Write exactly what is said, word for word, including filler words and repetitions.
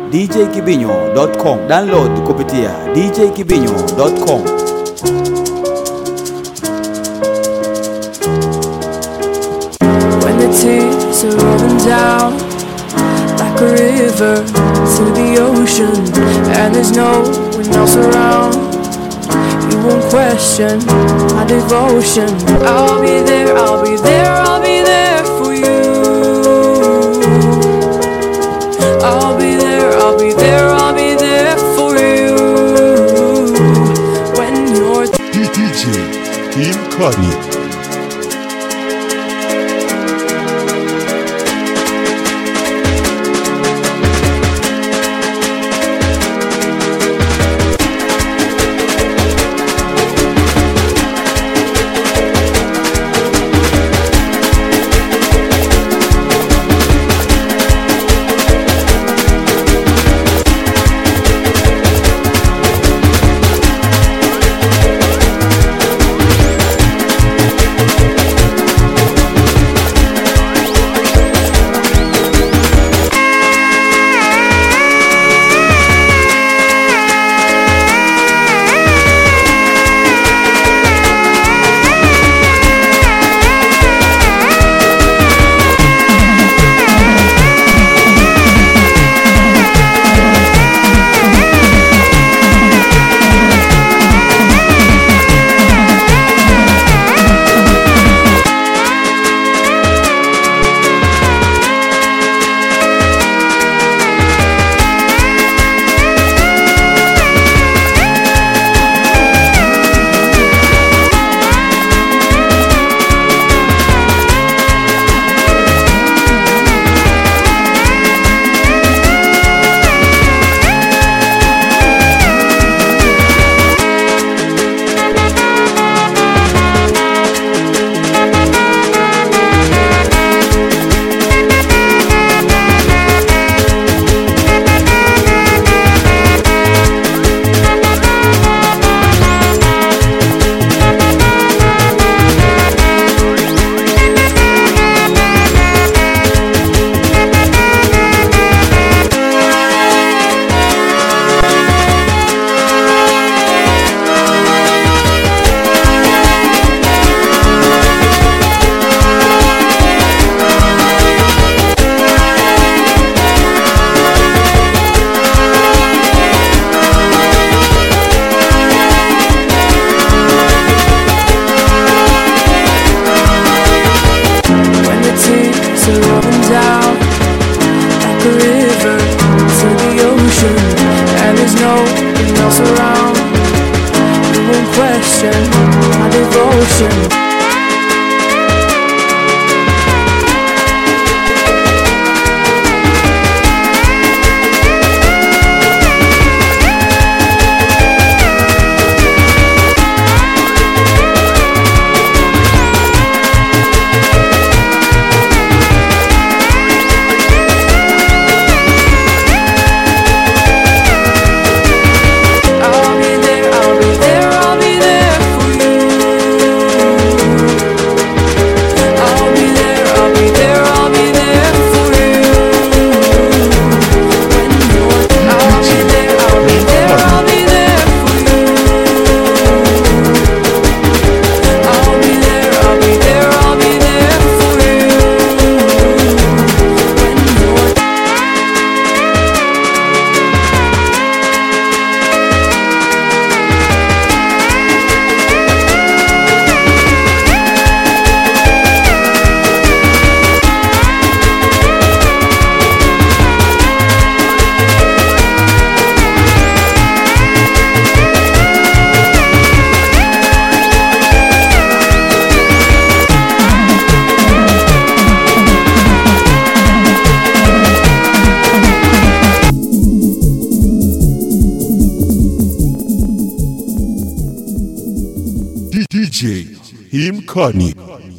d j kibinyo dot com. Download kupitia d j kibinyo dot com. When the tears are rolling down like a river to the ocean, and there's no one else around, you won't question my devotion. I'll be there, I'll be there, I'll be there for you. I'll be there, I'll be there, I'll be there for you. When you're D J Kim Cuddy. down like a river to the ocean, and there's no one else around. You won't question my devotion. D J Him Connie.